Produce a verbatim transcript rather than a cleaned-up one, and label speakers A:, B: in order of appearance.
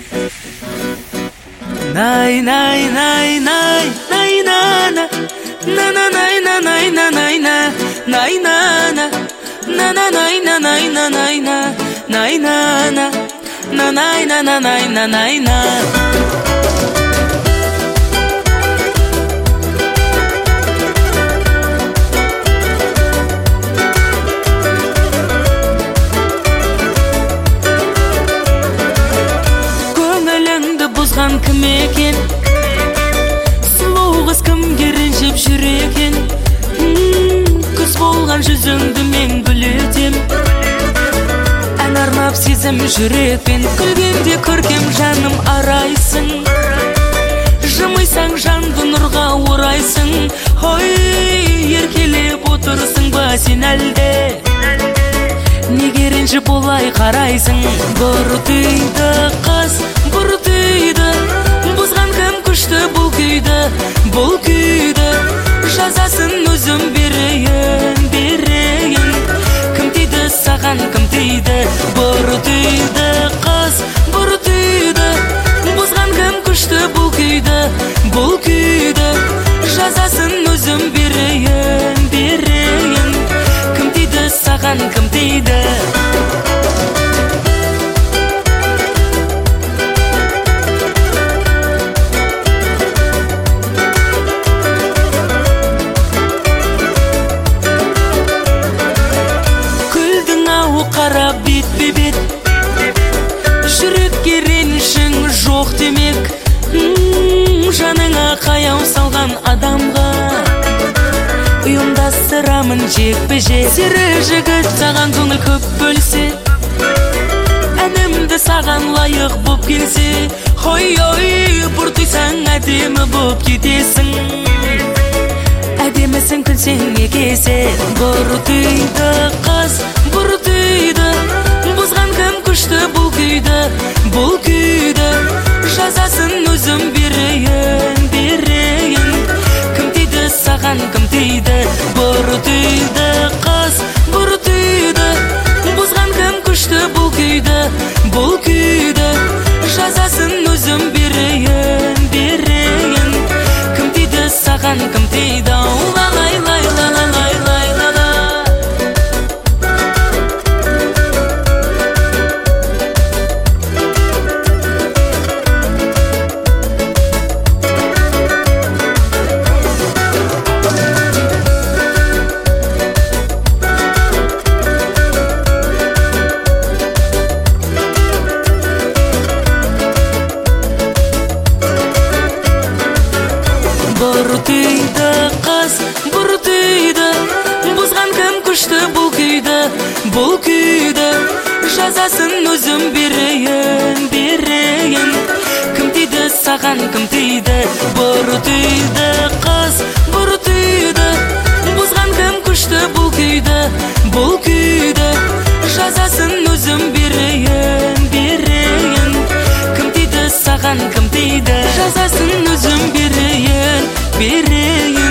A: Nay nay nay nay nay na na na na nay na nay na nay na nay na na na na nay na nay na nay na nay na na na nay na na nay na nay na. Buzgan kim eкен, сұлу қыз кімге ренжіп жүр екен. Күз болған жүзіңді мен білетем, ән арнап сезім жүрекпен. Күлгенде көркем жаным арайсың, жымайсаң жанды нұрға орайсың. Ой, еркелеп отырсың ба сен әлде, неге ренжіп олай қарайсың? Бұртиды қыз, бұртиды, бұзған кім күшті бұл күйді, бұл күйді. Жазасын өзім берейін, берейін. Кім тиді саған, кім тиді? Бұртиды қыз, бұртиды, бұзған кім күшті бұл күйді, бұл күйді. Жазасын өзім берейін, берейін. Кім тиді саған, кім тиді? Қарап бет-бе-бет, жүрекке ренішің жоқ демек. Жаныңа қаяу салған адамға ұйымдастырамын жекпе-жек. Сері жігіт саған көңіл көп бөлсе, әнімді саған лайық боп келсе. Ой-ой, бұртисаң әдемі боп кетесің, әдемісің күлсең екесе. Бұртиды қыз, бұртиды, бұзған кім күшті бұл күйді, бұл күйді. Жазасын өзім берейін, берейін. Кім тиді саған, кім тиді? Бұртиды қыз, бұртиды, бұзған кім күшті бұл күйді, бұл күйді. Жазасын өзім берейін, берейін. Кім тиді саған, кім тиді? Лай лай лай лай лай лай лай. Бұртиды қыз, бұртиды, бұзған кім күшті бұл күйді, бұл күйді. Жазасын өзім берейін, берейін. Кім тиді саған, кім тиді? Бұртиды қыз, бұртиды, бұзған кім күшті бұл күйді, бұл күйді. Жазасын өзім берейін, берейін. Кім тиді саған, кім тиді? Жазасын өзім берейін, берейін.